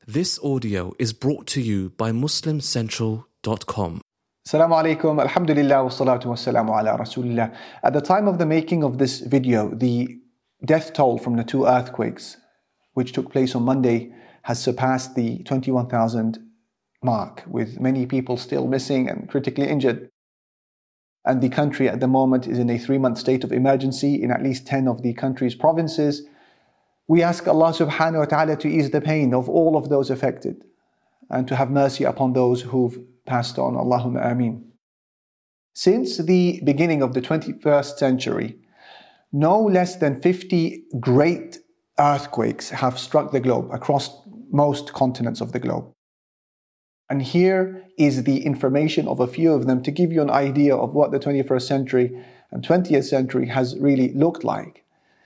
This audio is brought to you by MuslimCentral.com. Assalamu alaikum, alhamdulillah, wa salatu wa salamu ala rasulillah. At the time of the making of this video, the death toll from the two earthquakes, which took place on Monday, has surpassed the 21,000 mark, with many people still missing and critically injured. And the country at the moment is in a 3-month state of emergency in at least 10 of the country's provinces. We ask Allah subhanahu wa ta'ala to ease the pain of all of those affected and to have mercy upon those who've passed on. Allahumma ameen. Since the beginning of the 21st century, no less than 50 great earthquakes have struck the globe across most continents of the globe. And here is the information of a few of them to give you an idea of what the 21st century and 20th century has really looked like.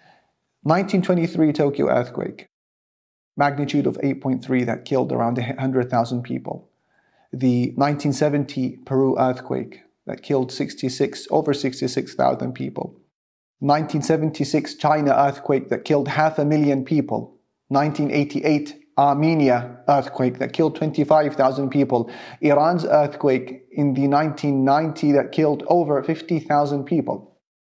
1923 Tokyo earthquake, magnitude of 8.3 that killed around 100,000 people. The 1970 Peru earthquake that killed over 66,000 people. 1976 China earthquake that killed 500,000 people. 1988 Armenia earthquake that killed 25,000 people. Iran's earthquake in the 1990 that killed over 50,000 people.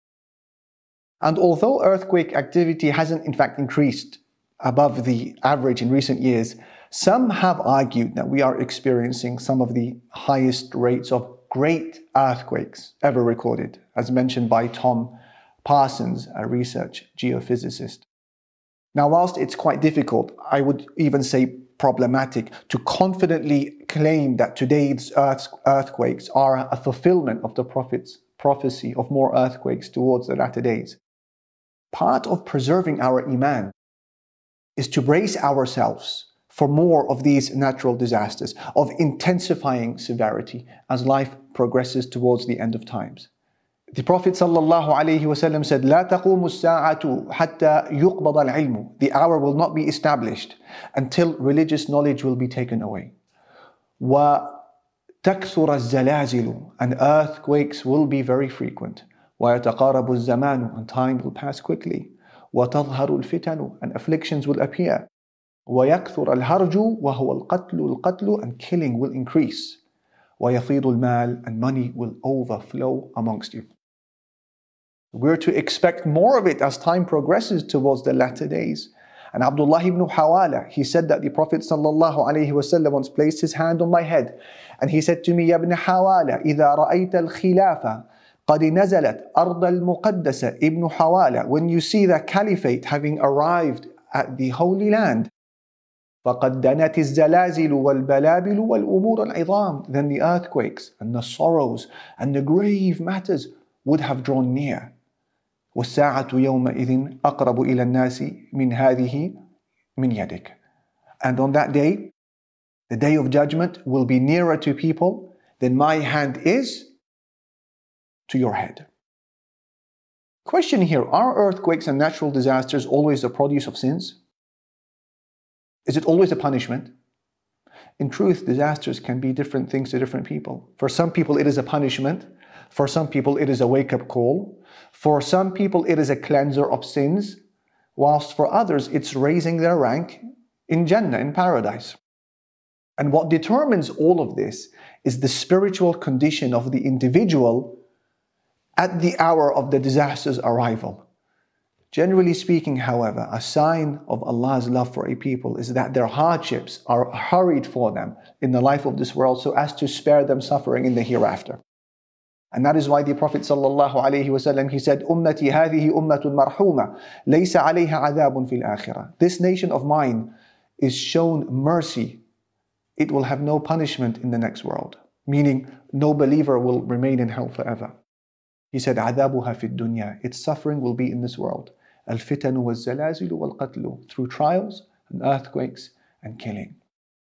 And although earthquake activity hasn't in fact increased above the average in recent years, some have argued that we are experiencing some of the highest rates of great earthquakes ever recorded, as mentioned by Tom Parsons, a research geophysicist. Now, whilst it's quite difficult, I would even say problematic, to confidently claim that today's earthquakes are a fulfillment of the Prophet's prophecy of more earthquakes towards the latter days. Part of preserving our iman is to brace ourselves for more of these natural disasters, of intensifying severity as life progresses towards the end of times. The Prophet ﷺ said, "لا تقوم الساعة حتى يقبض العلم." The hour will not be established until religious knowledge will be taken away. وتكثر الزلازل, and earthquakes will be very frequent. ويتقارب الزمان, and time will pass quickly. وتظهر الفتن, and afflictions will appear. ويكثر الهرج وهو القتل, and killing will increase. ويفيض المال, and money will overflow amongst you. We're to expect more of it as time progresses towards the latter days. And Abdullah ibn Hawala, he said that the Prophet ﷺ once placed his hand on my head and he said to me, "Ya ibn Hawala, إذا رأيت الخلافة قد نزلت أرض المقدسة." Ibn Hawala, when you see the caliphate having arrived at the Holy Land, فَقَدْ دَنَتِ الزَّلَازِلُ وَالْبَلَابِلُ وَالْأُمُورُ الْعِظَامُ, then the earthquakes and the sorrows and the grave matters would have drawn near. وَالسَّاعَةُ يَوْمَئِذٍ أَقْرَبُ إِلَى النَّاسِ مِنْ هَذِهِ مِنْ يَدِكَ. And on that day, the day of judgment will be nearer to people than my hand is to your head. Question here, are earthquakes and natural disasters always the produce of sins? Is it always a punishment? In truth, disasters can be different things to different people. For some people it is a punishment. For some people it is a wake-up call. For some people it is a cleanser of sins. Whilst for others it's raising their rank in Jannah, in paradise. And what determines all of this is the spiritual condition of the individual at the hour of the disaster's arrival. Generally speaking, however, a sign of Allah's love for a people is that their hardships are hurried for them in the life of this world so as to spare them suffering in the hereafter. And that is why the Prophet ﷺ, he said, "Ummati هذه أمة مرحومة ليس عليها عذاب في الآخرة." This nation of mine is shown mercy. It will have no punishment in the next world. Meaning, no believer will remain in hell forever. He said, عذابها في الدنيا. Its suffering will be in this world. الفتن والزلازل والقتل, through trials and earthquakes and killing.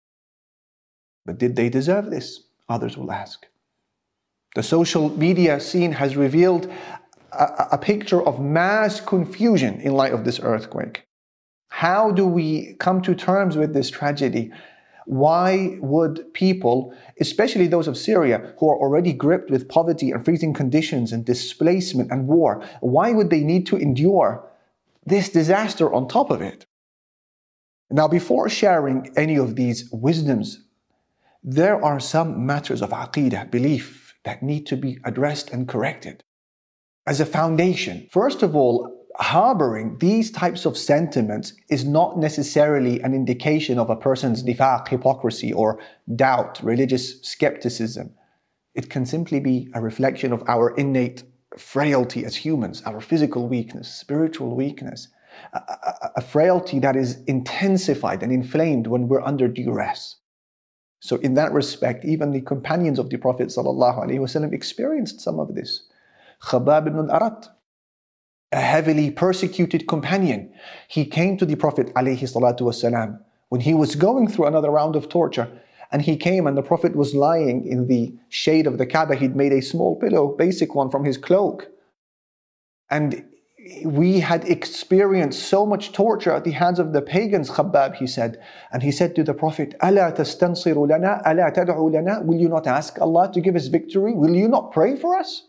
But did they deserve this? Others will ask. The social media scene has revealed a picture of mass confusion in light of this earthquake. How do we come to terms with this tragedy? Why would people, especially those of Syria, who are already gripped with poverty and freezing conditions and displacement and war, why would they need to endure this disaster on top of it? Now, before sharing any of these wisdoms, there are some matters of aqeedah, belief, that need to be addressed and corrected. As a foundation, first of all, harboring these types of sentiments is not necessarily an indication of a person's nifaq, hypocrisy, or doubt, religious skepticism. It can simply be a reflection of our innate frailty as humans, our physical weakness, spiritual weakness, a frailty that is intensified and inflamed when we're under duress. So in that respect, even the companions of the Prophet ﷺ experienced some of this. Khabbab ibn al-Arat, a heavily persecuted companion, he came to the Prophet ﷺ when he was going through another round of torture. And he came and the Prophet was lying in the shade of the Kaaba. He'd made a small pillow, basic one, from his cloak. And we had experienced so much torture at the hands of the pagans, Khabbab, he said. And he said to the Prophet, أَلَا تَسْتَنصِرُ لَنَا أَلَا تَدْعُ لَنَا? Will you not ask Allah to give us victory? Will you not pray for us?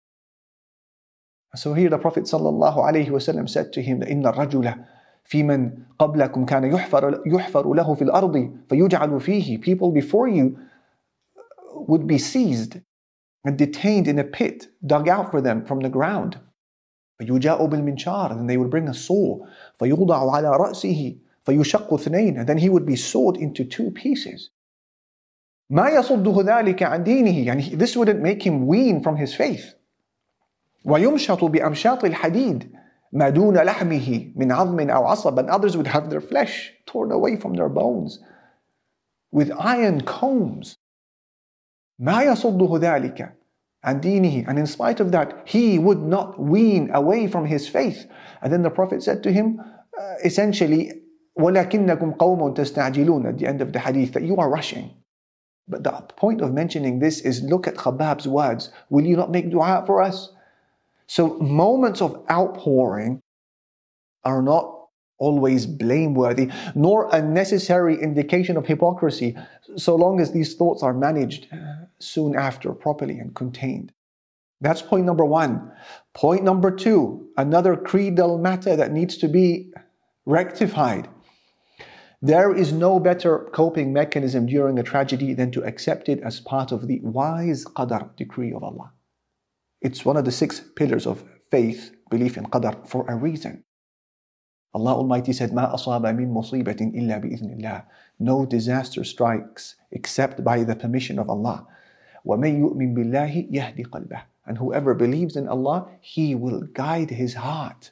So here the Prophet ﷺ said to him, إِنَّ الرَّجُلَ في من قبلكم كان يحفر له في الأرض فيجعل فيه. People before you would be seized and detained in a pit, dug out for them from the ground. فيجاء بالمنشار, and they would bring a saw. فيوضع على رأسه فيشق اثنين, and then he would be sawed into two pieces. ما يصده ذلك عن دينه, and this wouldn't make him wean from his faith. ويمشط بأمشاط الحديد ما دون لحمه من عظم أو عصب, and others would have their flesh torn away from their bones with iron combs. ما يصده ذلك عن دينه, and in spite of that, he would not wean away from his faith. And then the Prophet said to him, essentially, وَلَكِنَّكُمْ قَوْمٌ تَسْتَعْجِلُونَ, at the end of the hadith, that you are rushing. But the point of mentioning this is, look at Khabbab's words, will you not make dua for us? So moments of outpouring are not always blameworthy, nor a necessary indication of hypocrisy, so long as these thoughts are managed soon after properly and contained. That's point number one. Point number two, another creedal matter that needs to be rectified. There is no better coping mechanism during a tragedy than to accept it as part of the wise qadar, decree of Allah. It's one of the 6 pillars of faith, belief in qadar, for a reason. Allah Almighty said, مَا أَصَابَ مِن مُصِيبَةٍ إِلَّا بِإِذْنِ اللَّهِ. No disaster strikes except by the permission of Allah. وَمَن يُؤْمِن بِاللَّهِ يَهْدِ قَلْبَهُ. And whoever believes in Allah, He will guide his heart.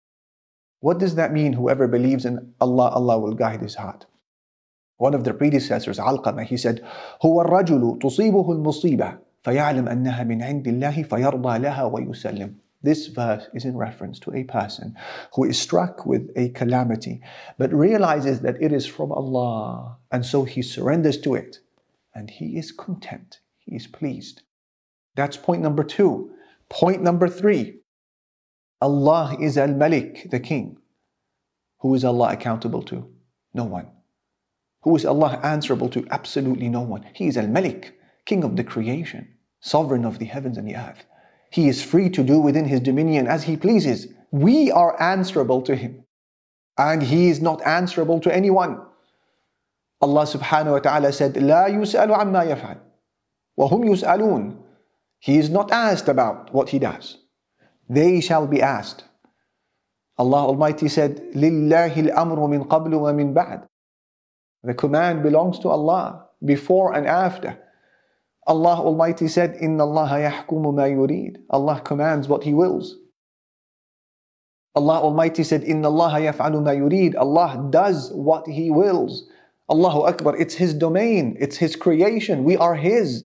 What does that mean, whoever believes in Allah, Allah will guide his heart? One of their predecessors, Alqamah, he said, هُوَ الرَّجُلُ تُصِيبُهُ الْمُصِيبَةِ فَيَعْلَمْ أَنَّهَا مِنْ عِنْدِ اللَّهِ فَيَرْضَى لَهَا وَيُسَلِّمُ. This verse is in reference to a person who is struck with a calamity, but realizes that it is from Allah, and so he surrenders to it, and he is content, he is pleased. That's point number 2. Point number 3, Allah is Al-Malik, the King. Who is Allah accountable to? No one. Who is Allah answerable to? Absolutely no one. He is Al-Malik, King of the creation, sovereign of the heavens and the earth. He is free to do within His dominion as He pleases. We are answerable to Him, and He is not answerable to anyone. Allah subhanahu wa ta'ala said, لا يسأل عما يفعل وهم يسألون. He is not asked about what He does. They shall be asked. Allah Almighty said, لِلَّهِ الْأَمْرُ مِنْ قَبْلُ وَمِنْ بَعْدُ. The command belongs to Allah, before and after. Allah Almighty said, إِنَّ اللَّهَ يَحْكُمُ مَا يُرِيدُ. Allah commands what He wills. Allah Almighty said, إِنَّ اللَّهَ يَفْعَلُ مَا يُرِيدُ. Allah does what He wills. Allahu Akbar, it's His domain, it's His creation, we are His.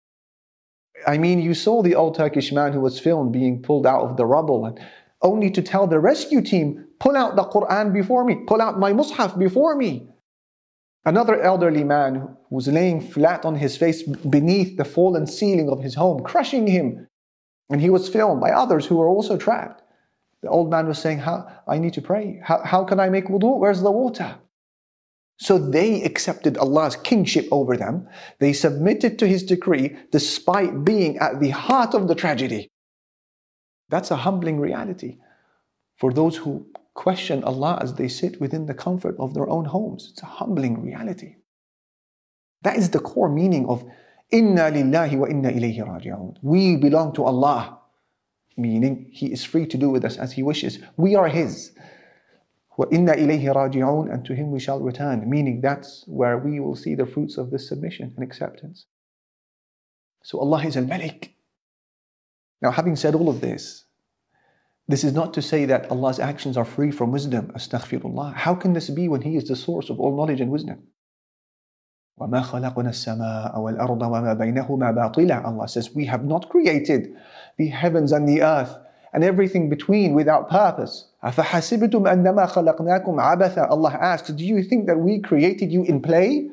I mean, you saw the old Turkish man who was filmed being pulled out of the rubble, and only to tell the rescue team, pull out the Quran before me, pull out my Mus'haf before me. Another elderly man who was laying flat on his face beneath the fallen ceiling of his home, crushing him. And he was filmed by others who were also trapped. The old man was saying, I need to pray. How can I make wudu? Where's the water? So they accepted Allah's kingship over them. They submitted to His decree despite being at the heart of the tragedy. That's a humbling reality for those who question Allah as they sit within the comfort of their own homes. It's a humbling reality. That is the core meaning of Inna lillahi wa inna ilayhi raji'un. We belong to Allah, meaning He is free to do with us as He wishes. We are His. Wa inna ilayhi raji'un, and to Him we shall return, meaning that's where we will see the fruits of this submission and acceptance. So Allah is Al-Malik. Now, having said all of this, this is not to say that Allah's actions are free from wisdom. Astaghfirullah. How can this be when He is the source of all knowledge and wisdom? وَمَا خَلَقْنَا السَّمَاءَ وَالْأَرْضَ وَمَا بَيْنَهُمَا بَاطِلًا. Allah says, we have not created the heavens and the earth and everything between without purpose. أَفَحَسِبْتُمْ أَنَّمَا خَلَقْنَاكُمْ عَبَثًا. Allah asks, do you think that we created you in play?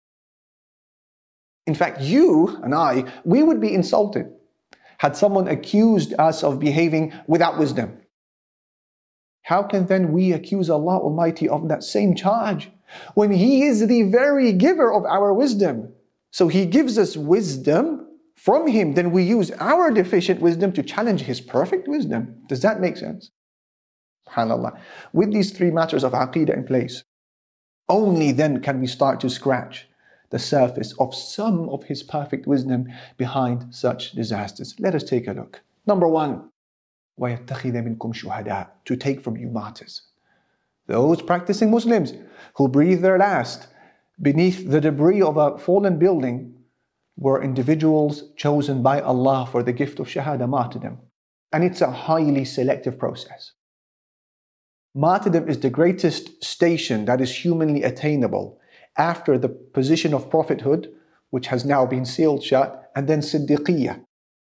In fact, you and I, we would be insulted had someone accused us of behaving without wisdom. How can then we accuse Allah Almighty of that same charge when He is the very giver of our wisdom? So He gives us wisdom from Him, then we use our deficient wisdom to challenge His perfect wisdom. Does that make sense? SubhanAllah. With these three matters of aqeedah in place, only then can we start to scratch the surface of some of His perfect wisdom behind such disasters. Let us take a look. Number one, وَيَتَّخِذَ مِنْكُمْ شُهَدَاءَ, to take from you martyrs. Those practicing Muslims who breathe their last beneath the debris of a fallen building were individuals chosen by Allah for the gift of shahada, martyrdom. And it's a highly selective process. Martyrdom is the greatest station that is humanly attainable after the position of prophethood, which has now been sealed shut, and then Siddiqiyah.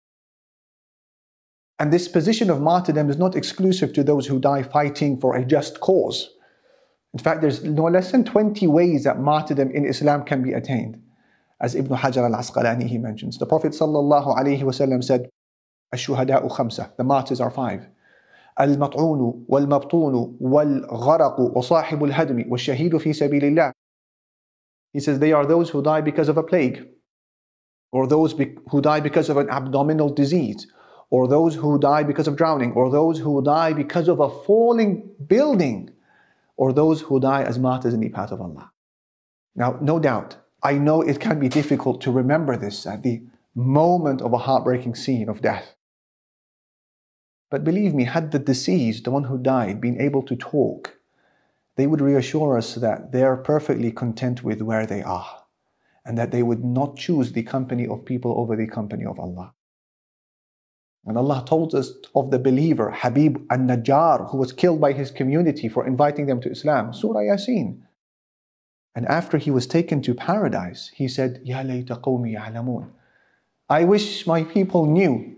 And this position of martyrdom is not exclusive to those who die fighting for a just cause. In fact, there's no less than 20 ways that martyrdom in Islam can be attained. As Ibn Hajar al-Asqalani, he mentions, the Prophet ﷺ said, "Ash-shuhada'u khamsa," the martyrs are 5. Al-mat'unu, wal-mabtunu, wal-gharaqu, wa sahibul hadmi, wa shahidu fi sabilillah. He says they are those who die because of a plague, or those who die because of an abdominal disease, or those who die because of drowning, or those who die because of a falling building, or those who die as martyrs in the path of Allah. Now, no doubt, I know it can be difficult to remember this at the moment of a heartbreaking scene of death. But believe me, had the deceased, the one who died, been able to talk, they would reassure us that they are perfectly content with where they are, and that they would not choose the company of people over the company of Allah. And Allah told us of the believer, Habib al-Najjar, who was killed by his community for inviting them to Islam, Surah Yasin. And after he was taken to paradise, he said, Ya layta qawmi ya'lamun. I wish my people knew.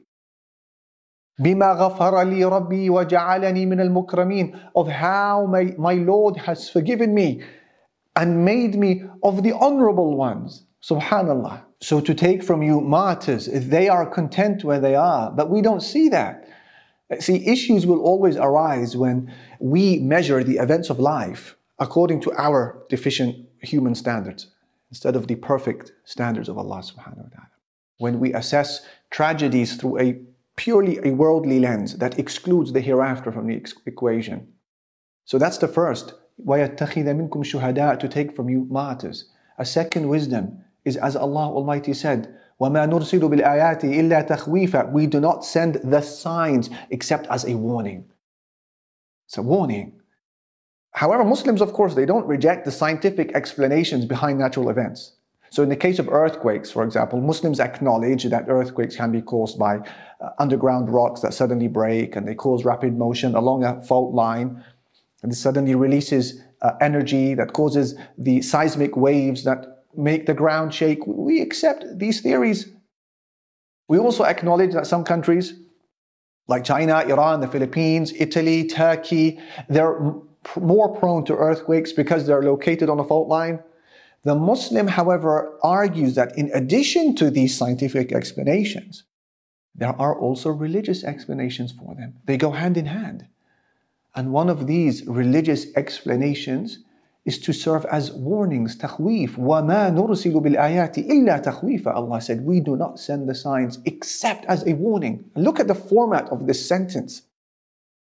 Bima ghafara li rabbi wa ja'alani min al-mukramin, of how my Lord has forgiven me and made me of the honorable ones. Subhanallah. So to take from you martyrs, they are content where they are, but we don't see that. See, issues will always arise when we measure the events of life according to our deficient human standards, instead of the perfect standards of Allah subhanahu wa ta'ala. When we assess tragedies through a purely a worldly lens that excludes the hereafter from the equation. So that's the first. وَيَتَّخِذَ مِنْكُمْ شُهَدَاءَ, to take from you martyrs. A second wisdom is, as Allah Almighty said, وَمَا نُرْسِلُ بِالْآيَاتِ إِلَّا تَخْوِيفًا, we do not send the signs except as a warning. It's a warning. However, Muslims, of course, they don't reject the scientific explanations behind natural events. So in the case of earthquakes, for example, Muslims acknowledge that earthquakes can be caused by underground rocks that suddenly break, and they cause rapid motion along a fault line. And this suddenly releases energy that causes the seismic waves that make the ground shake. We accept these theories. We also acknowledge that some countries like China, Iran, the Philippines, Italy, Turkey, they're more prone to earthquakes because they're located on a fault line. The Muslim, however, argues that in addition to these scientific explanations, there are also religious explanations for them. They go hand in hand. And one of these religious explanations is to serve as warnings, takhweef. وَمَا نُرْسِلُ بِالْآيَاتِ إِلَّا تَخْوِيفًا. Allah said, we do not send the signs except as a warning. Look at the format of this sentence.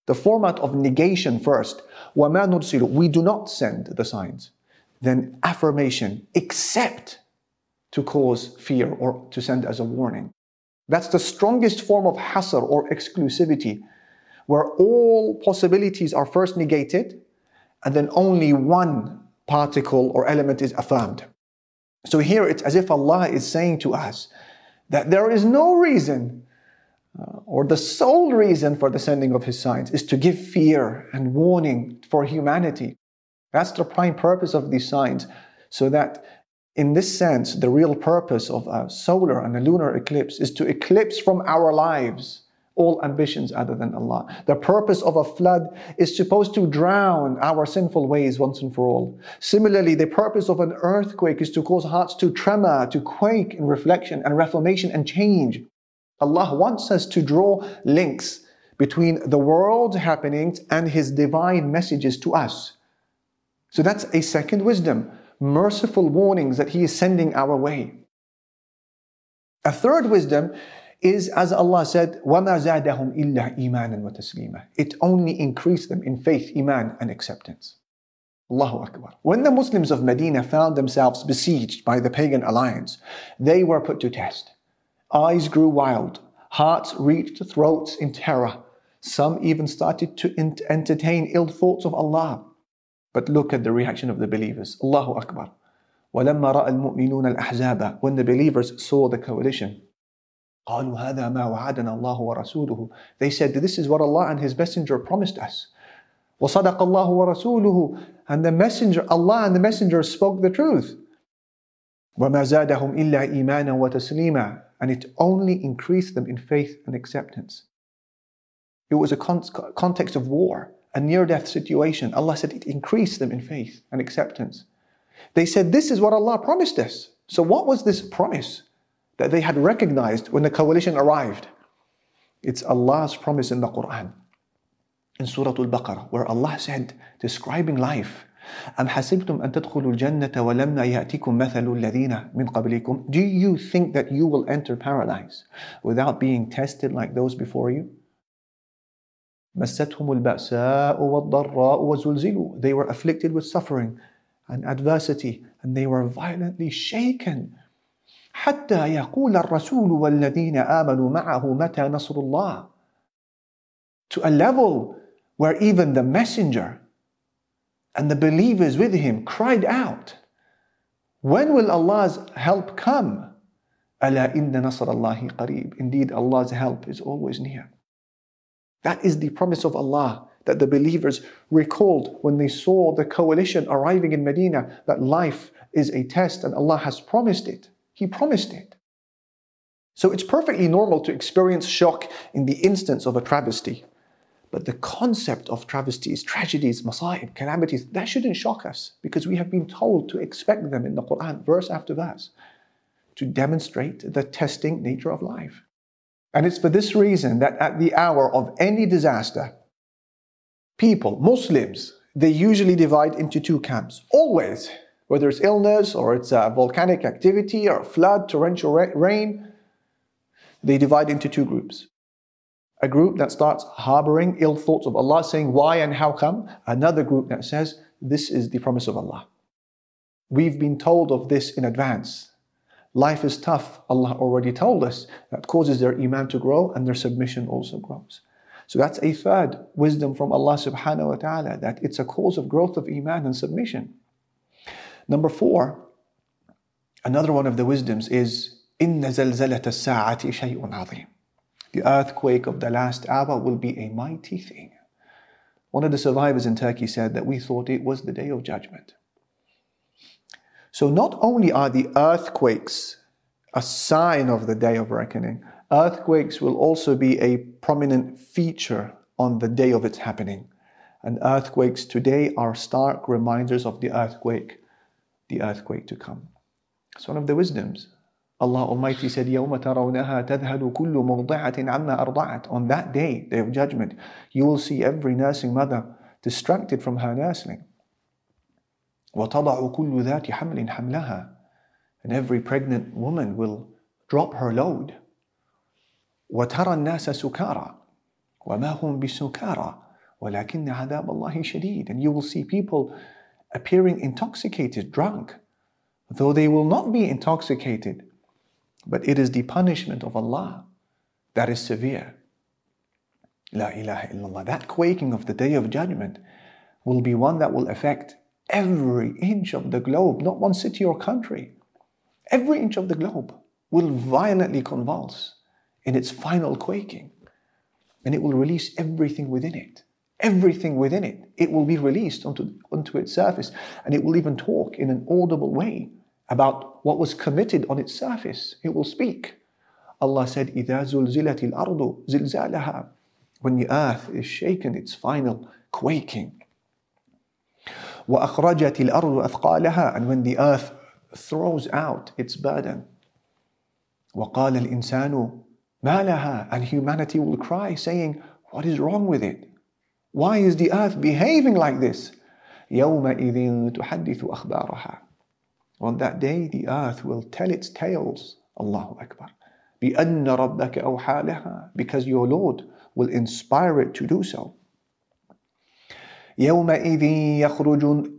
The format of negation first. وَمَا نُرْسِلُ. We do not send the signs. Then affirmation, except to cause fear or to send as a warning. That's the strongest form of hasr or exclusivity, where all possibilities are first negated and then only one particle or element is affirmed. So here it's as if Allah is saying to us that there is no reason or the sole reason for the sending of His signs is to give fear and warning for humanity. That's the prime purpose of these signs, so that in this sense, the real purpose of a solar and a lunar eclipse is to eclipse from our lives all ambitions other than Allah. The purpose of a flood is supposed to drown our sinful ways once and for all. Similarly, the purpose of an earthquake is to cause hearts to tremor, to quake in reflection and reformation and change. Allah wants us to draw links between the world's happenings and His divine messages to us. So that's a second wisdom, merciful warnings that He is sending our way. A third wisdom is, as Allah said, وَمَا زَادَهُمْ إِلَّا إِيمَانًا وَتَسْلِيمًا. It only increased them in faith, iman and acceptance. Allahu Akbar. When the Muslims of Medina found themselves besieged by the pagan alliance, they were put to test. Eyes grew wild, hearts reached throats in terror. Some even started to entertain ill thoughts of Allah. But look at the reaction of the believers. Allahu Akbar. وَلَمَّا رَأَى الْمُؤْمِنُونَ الْأَحْزَابَ. When the believers saw the coalition, قالوا هذا ما وعدنا الله ورسوله. They said, this is what Allah and His Messenger promised us. وصدق الله ورسوله. And the Messenger, Allah and the Messenger spoke the truth. وما زادهم إلا إيمانا وتسليما. And it only increased them in faith and acceptance. It was a context of war, a near-death situation. Allah said it increased them in faith and acceptance. They said, this is what Allah promised us. So what was this promise that they had recognized when the coalition arrived? It's Allah's promise in the Quran, in Surah Al-Baqarah, where Allah said, describing life, أَمْ حَسِبْتُمْ أَن تَدْخُلُوا الْجَنَّةَ وَلَمَّا يَأْتِكُمْ مَثَلُ الَّذِينَ مِنْ قَبْلِكُمْ. Do you think that you will enter paradise without being tested like those before you? مَسَّتْهُمُ الْبَأْسَاءُ وَالضَّرَّاءُ وَزُلْزِلُوا. They were afflicted with suffering and adversity, and they were violently shaken. حَتَّى يَقُولَ الرَّسُولُ وَالَّذِينَ آمَنُوا مَعَهُ مَتَى نَصْرُ اللَّهِ. To a level where even the messenger and the believers with him cried out, when will Allah's help come? أَلَا إِنَّ نَصْرَ اللَّهِ قَرِيبٌ. Indeed, Allah's help is always near. That is the promise of Allah that the believers recalled when they saw the coalition arriving in Medina, that life is a test and Allah has promised it. He promised it. So it's perfectly normal to experience shock in the instance of a travesty. But the concept of travesties, tragedies, masa'ib, calamities, that shouldn't shock us, because we have been told to expect them in the Quran, verse after verse, to demonstrate the testing nature of life. And it's for this reason that at the hour of any disaster, people, Muslims, they usually divide into two camps. Always, whether it's illness or it's a volcanic activity or flood, torrential rain, they divide into two groups. A group that starts harboring ill thoughts of Allah, saying why and how come. Another group that says this is the promise of Allah. We've been told of this in advance. Life is tough, Allah already told us. That causes their iman to grow and their submission also grows. So that's a third wisdom from Allah subhanahu wa ta'ala, that it's a cause of growth of iman and submission. Number 4, another one of the wisdoms is إِنَّ زَلْزَلَةَ السَّاعَةِ شَيْءٌ عَظِيمٌ. The earthquake of the last hour will be a mighty thing. One of the survivors in Turkey said that we thought it was the day of judgment. So not only are the earthquakes a sign of the day of reckoning, earthquakes will also be a prominent feature on the day of its happening. And earthquakes today are stark reminders of the earthquake to come. It's one of the wisdoms. Allah Almighty said, يَوْمَ تَرَوْنَهَا تَذْهَلُ كُلُّ مُرْضِعَةٍ عَمَّا أَرْضَعَتْ. On that day of judgment, you will see every nursing mother distracted from her nursling. وَتَضَعُ كُلُّ ذَاتِ حَمْلٍ حَمْلَهَا. And every pregnant woman will drop her load. وَتَرَى النَّاسَ سُكَارَى وَمَا هُمْ بِسُكَارَى. وَلَكِنَّ عَذَابَ اللَّهِ شَدِيدٌ. And you will see people appearing intoxicated, drunk, though they will not be intoxicated. But it is the punishment of Allah that is severe. La ilaha illallah. That quaking of the Day of Judgment will be one that will affect every inch of the globe, not one city or country. Every inch of the globe will violently convulse in its final quaking. And it will release everything within it. Everything within it. It will be released onto its surface. And it will even talk in an audible way about what was committed on its surface. It will speak. Allah said, إِذَا زُلْزِلَتِ الْأَرْضُ زِلْزَالَهَا. When the earth is shaken, its final quaking. وَأَخْرَجَتِ الْأَرْضُ أَثْقَالَهَا. And when the earth throws out its burden. وَقَالَ الْإِنسَانُ مَا لَهَا. And humanity will cry, saying, what is wrong with it? Why is the earth behaving like this? يَوْمَئِذٍ تُحَدِّثُ أَخْبَارَهَا. On that day, the earth will tell its tales. Allahu Akbar. بِأَنَّ رَبَّكَ أَوْحَى لَهَا. Because your Lord will inspire it to do so. يَوْمَئِذٍ يَصْدُرُ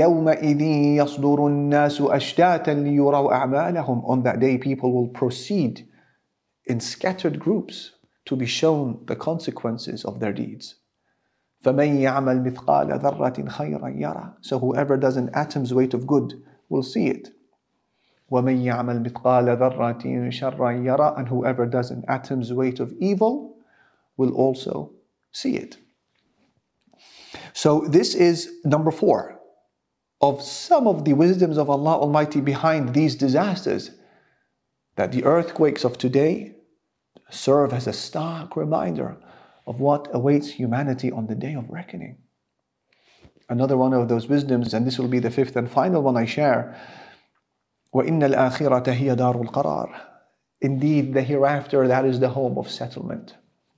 النَّاسُ أَشْتَاتًا لِيُرَوْا أَعْمَالَهُم. On that day, people will proceed in scattered groups to be shown the consequences of their deeds. فَمَنْ يَعْمَلْ مِثْقَالَ ذَرَّةٍ خَيْرًا يَرَى. So whoever does an atom's weight of good will see it. وَمَنْ يَعْمَلْ مِثْقَالَ ذَرَّةٍ شَرًّا يَرَى. And whoever does an atom's weight of evil will also see it. So this is number 4 of some of the wisdoms of Allah Almighty behind these disasters, that the earthquakes of today serve as a stark reminder of what awaits humanity on the day of reckoning. Another one of those wisdoms, and this will be the 5th and final one I share, وَإِنَّ الْآخِرَةَ هِيَ دَارُ الْقَرَارِ. Indeed, the hereafter, that is the home of settlement.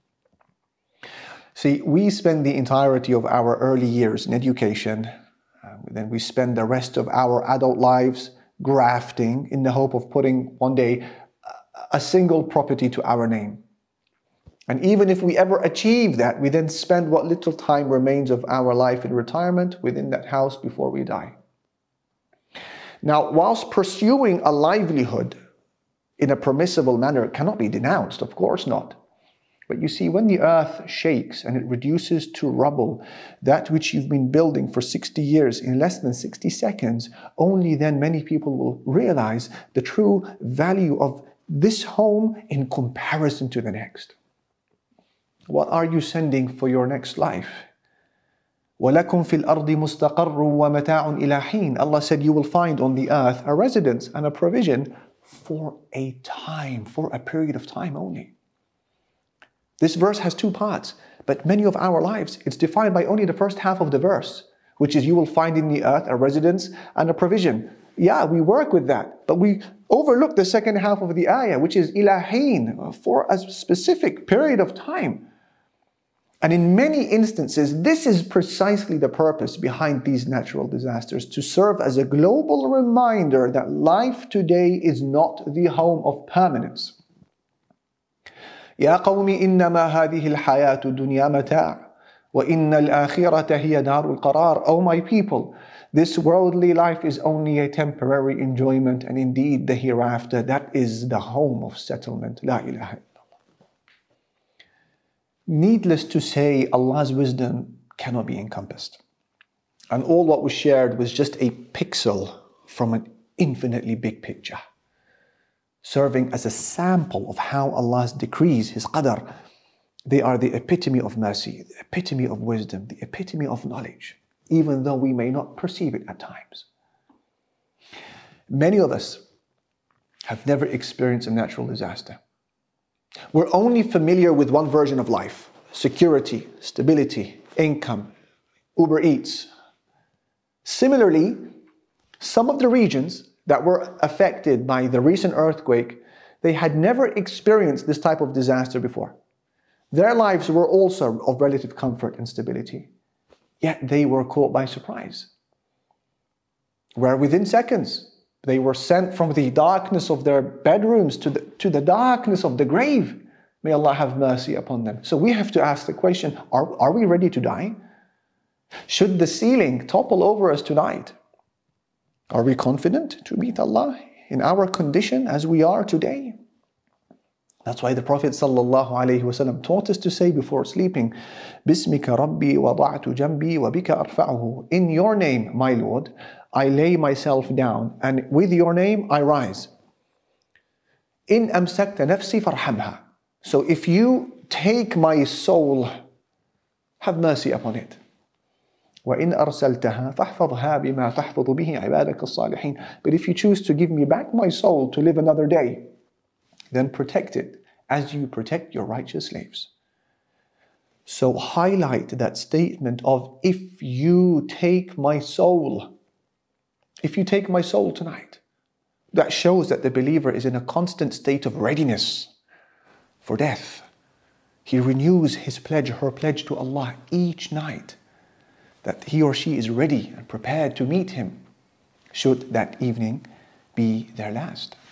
See, we spend the entirety of our early years in education, then we spend the rest of our adult lives grafting in the hope of putting one day a single property to our name. And even if we ever achieve that, we then spend what little time remains of our life in retirement within that house before we die. Now, whilst pursuing a livelihood in a permissible manner cannot be denounced, of course not. But you see, when the earth shakes and it reduces to rubble that which you've been building for 60 years in less than 60 seconds, only then many people will realize the true value of this home in comparison to the next. What are you sending for your next life? وَلَكُمْ فِي الْأَرْضِ مُسْتَقَرٌّ وَمَتَاعٌ إِلَى حِينٍ. Allah said, you will find on the earth a residence and a provision for a time, for a period of time only. This verse has 2 parts, but many of our lives, it's defined by only the first half of the verse, which is you will find in the earth a residence and a provision. Yeah, we work with that, but we overlook the second half of the ayah, which is إِلَى حِينٍ, for a specific period of time. And in many instances, this is precisely the purpose behind these natural disasters, to serve as a global reminder that life today is not the home of permanence. يَا قَوْمِ إِنَّمَا هَذِهِ الْحَيَاةُ الدُّنْيَا مَتَاعٌ وَإِنَّ الْآخِرَةَ هِيَ دَارُ الْقَرَارِ. O my people, this worldly life is only a temporary enjoyment, and indeed the hereafter, that is the home of settlement. La ilaha illallah. Needless to say, Allah's wisdom cannot be encompassed. And all what was shared was just a pixel from an infinitely big picture, serving as a sample of how Allah's decrees, His qadr, they are the epitome of mercy, the epitome of wisdom, the epitome of knowledge, even though we may not perceive it at times. Many of us have never experienced a natural disaster. We're only familiar with one version of life: security, stability, income, Uber Eats. Similarly, some of the regions that were affected by the recent earthquake, they had never experienced this type of disaster before. Their lives were also of relative comfort and stability, yet they were caught by surprise, where within seconds, they were sent from the darkness of their bedrooms to the darkness of the grave May Allah have mercy upon them. So we have to ask the question, are we ready to die? Should the ceiling topple over us tonight? Are we confident to meet Allah in our condition as we are today? That's why the Prophet ﷺ taught us to say before sleeping, Bismika Rabbi wada'tu jambi wa bika arfa'uhu. In your name, my Lord, I lay myself down, and with your name I rise. In amsakta nafsi farhamha. So if you take my soul, have mercy upon it. وَإِنْ أَرْسَلْتَهَا فَاحْفَظْهَا بِمَا تَحْفَظُ بِهِ عِبَادَكَ الصَّالِحِينَ. But if you choose to give me back my soul to live another day, then protect it as you protect your righteous slaves. So highlight that statement of, if you take my soul. If you take my soul tonight. That shows that the believer is in a constant state of readiness for death. He renews his pledge, her pledge to Allah each night, that he or she is ready and prepared to meet Him, should that evening be their last.